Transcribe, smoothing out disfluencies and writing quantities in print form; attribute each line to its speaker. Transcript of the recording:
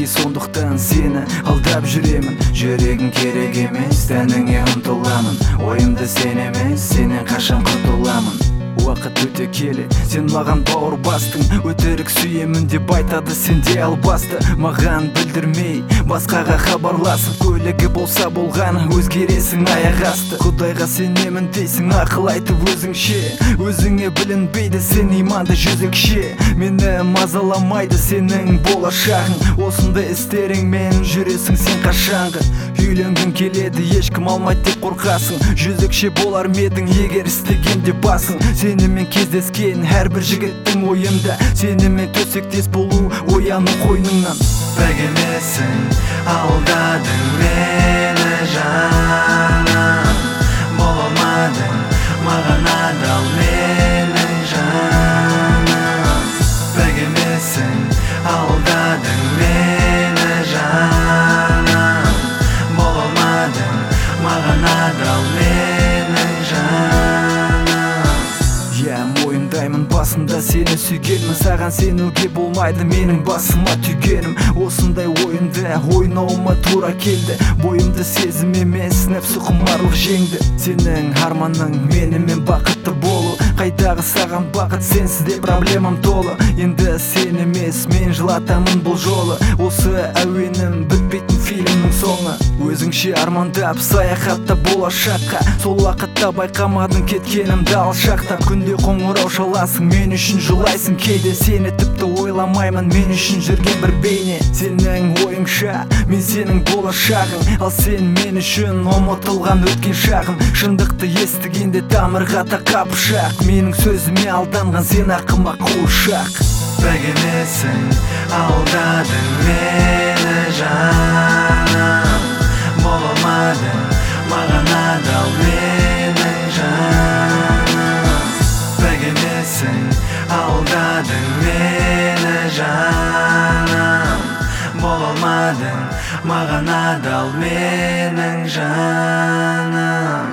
Speaker 1: сондықтан сені алдап жүремін. Жүрегің керек емес, тәніңе ұмтыламын. Ойымды сен емес, сенен қашан құтыламын. Уақыт өте келе, сен маған бауыр бастың. Өтірік сүйемін деп айтады, сенде албасты. Маған білдірмей, басқаға хабарласып, көлігі болса болғаны өзгересің аяқ асты. Құдайға сенемін дейсің, ақыл айтып өзіңше. Өзіңе білінбейді, сен иманды жүзікше. Мені мазаламайды сенің болашағың. Осындай істеріңмен жүресің сен қашанғы. Үйленгің келеді, ешкім алмайды деп қорқасың. Жүзікше болар медің, егер істегенде басың. Сенімен кездескен әрбір жігіттің ойында, сенімен төсектес болу ояну қойныңнан.
Speaker 2: Пәк емессің, алдадың мені жаным. Бола алмадың, маған адал менің жаным. Пәк емессің, алдадың мені жаным. Бола алмадың, маған адал менің жаным.
Speaker 1: Мойындаймын, басында сені сүйгенмін. Саған сенуге болмайды, менің басыма түйгенім. Осындай ойынды ойнауыма тура келді. Бойымды сезім емес, нәпсі құмарлық жеңді. Сенің арманың менімен бақытты болу. Қайдағы саған бақыт, сенсіз де проблемам толы. Енді сен емес, мен жылатамын бұл жолы. Осы әуенім бітпейтін фильмнің соңы. Өзіңше армандап, саяхатта болашаққа. Сол уақытта байқамадың кеткенімді алшақтап. Күнде қоңырау шаласың, мен үшін жылайсың кейде. Сені тіпті ойламаймын, мен үшін жүрген бір бейне. Сенің ойыңша, мен сенің болашағың. Ал сен мен үшін ұмытылған өткен шағым. Шындықты естігенде тамырға тақап ұшақ. Менің сөзіме алданған сен ақымақ қуышақ.
Speaker 2: Пәк емессің, алдадың мені жаным. Бола алмадың, маған адал менің жаным. Пәк емессің, алдадың мені жаным. Бола алмадың, маған адал менің жаным.